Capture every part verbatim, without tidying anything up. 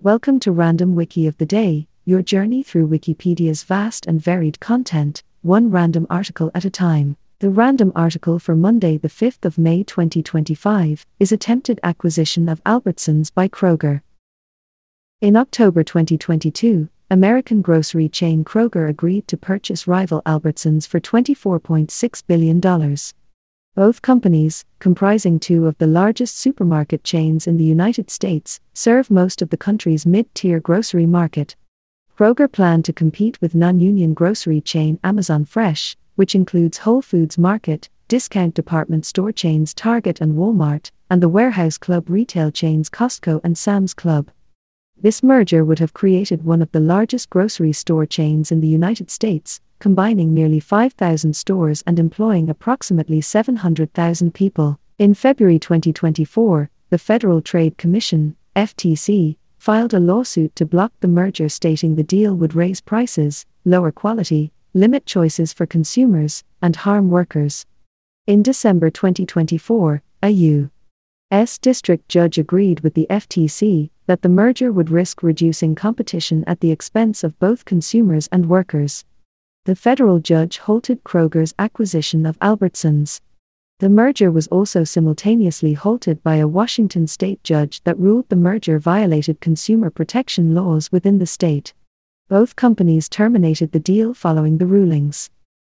Welcome to Random Wiki of the Day, your journey through Wikipedia's vast and varied content, one random article at a time. The random article for Monday the fifth of May twenty twenty-five is Attempted Acquisition of Albertsons by Kroger. In October twenty twenty-two, American grocery chain Kroger agreed to purchase rival Albertsons for twenty-four point six billion dollars. Both companies, comprising two of the largest supermarket chains in the United States, serve most of the country's mid-tier grocery market. Kroger planned to compete with non-union grocery chain Amazon Fresh, which includes Whole Foods Market, discount department store chains Target and Walmart, and the warehouse club retail chains Costco and Sam's Club. This merger would have created one of the largest grocery store chains in the United States, combining nearly five thousand stores and employing approximately seven hundred thousand people. In February twenty twenty-four, the Federal Trade Commission, F T C, filed a lawsuit to block the merger, stating the deal would raise prices, lower quality, limit choices for consumers, and harm workers. In December twenty twenty-four, a U S district judge agreed with the F T C that the merger would risk reducing competition at the expense of both consumers and workers. The federal judge halted Kroger's acquisition of Albertsons. The merger was also simultaneously halted by a Washington state judge that ruled the merger violated consumer protection laws within the state. Both companies terminated the deal following the rulings.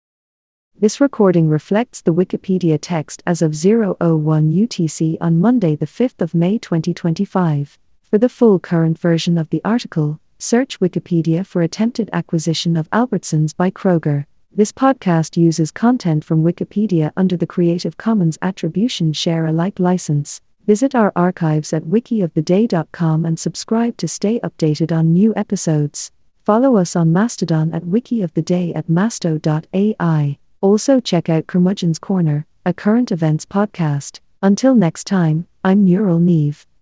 This recording reflects the Wikipedia text as of zero oh one U T C on Monday the fifth of May twenty twenty-five. For the full current version of the article, search Wikipedia for Attempted Acquisition of Albertsons by Kroger. This podcast uses content from Wikipedia under the Creative Commons Attribution Share Alike license. Visit our archives at wiki of the day dot com and subscribe to stay updated on new episodes. Follow us on Mastodon at wikioftheday at masto dot A I. Also check out Curmudgeon's Corner, a current events podcast. Until next time, I'm Neural Neve.